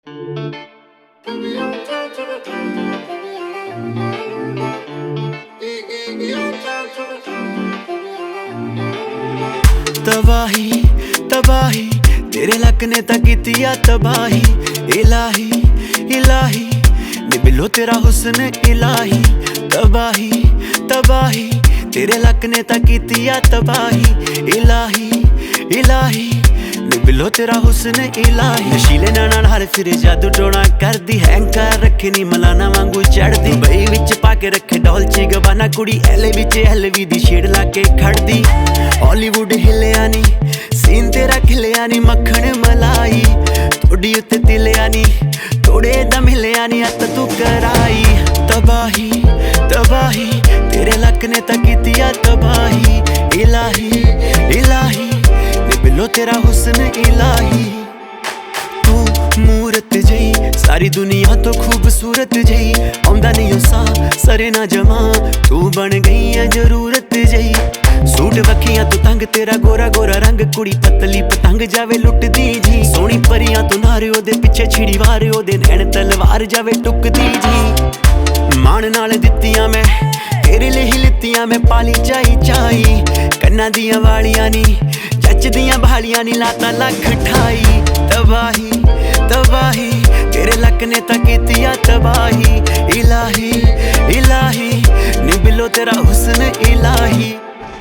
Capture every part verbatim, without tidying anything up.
तबाही तबाही तेरे लक ने तां कीती आ तबाही। इलाही इलाही नी बिलो तेरा हुस्न इलाही। तबाही तबाही तेरे लक ने तां कीती आ तबाही। इलाही इलाही नी बिलो तेरा हुस्न इलाही। नशीले नाल हर फिरे जादू टोना करदी हैंकार रखे नी मलाना वांगू चढ़दी। बई विच पाके रखे डॉल्चे गबाना कुड़ी एले विच एलवी दी छेड़ ला के खड़दी। हॉलीवुड हिलिया नी सीन तेरा खिलिया नी मक्खन मलाई। थोड़ी उत्ते तिलिया नी थोड़े दम हिलिया नी अत तू कराई। तबाही तबाही तेरे लक ने तां कीती आ तबाही। इलाही इलाही नी बिलो तेरा हुस्न इलाही। तू मूरत जई सारी दुनिया तो खूबसूरत जई। आउंदा नहीं उसा सरे ना जमा तू बन गई है जरूरत जई। सूट वखियां तू तंग तेरा गोरा गोरा रंग कुड़ी पतली पतंग जावे लुटदी जी। सोहनी परियां तू नारे ओदे पिछे छिड़ी वार ओदे नैन तलवार जावे टुकदी जी। मान नाल दित्तियां मैं तेरे लिए ही लित्तियां मैं पाली चाई चाई। कन्ना दियां वालियां नी चच दियां भालियां नी लाता लख ठाई। तबाही तबाही तेरे लक ने तां कीती आ तबाही। इलाही इलाही नी बिलो तेरा हुस्न इलाही।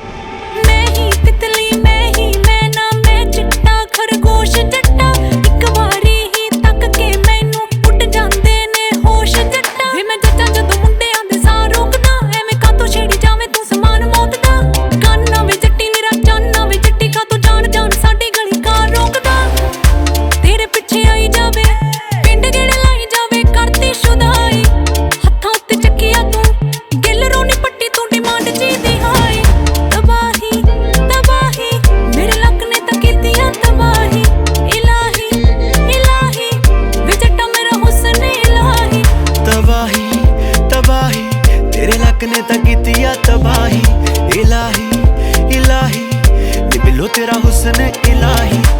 मैं ही तितली मैं ही मैना मैं चिट्टा खरगोश जट्टा। इक वारी ही तक के मैनू उड़ जांदे ने होश जट्टा। वे मैं जच्चा जदों मुंडियां दे साह रोकदा एवें कातों छेड़ी जावे तू समान मौत दा। गाना वे जट्टी मेरा जाना वे जट्टी कातों जान जान साडी गली कार रोकदा। तेरे पिछे आई जावे पिंड गेड़े लाई जावे करती शुदाई। हत्थां उत्ते चक्किया तू गिल रोनी पट्टी तू डिमांड जी दी हाई। तबाही तबाही मेरे लक ने तां कीती आ तबाही। इलाही इलाही वे जट्टा मेरा हुस्न इलाही। तबाही तबाही तेरे लक ने तां कीती आ तबाही। इलाही इलाही नी बिलो तेरा हुस्न इलाही।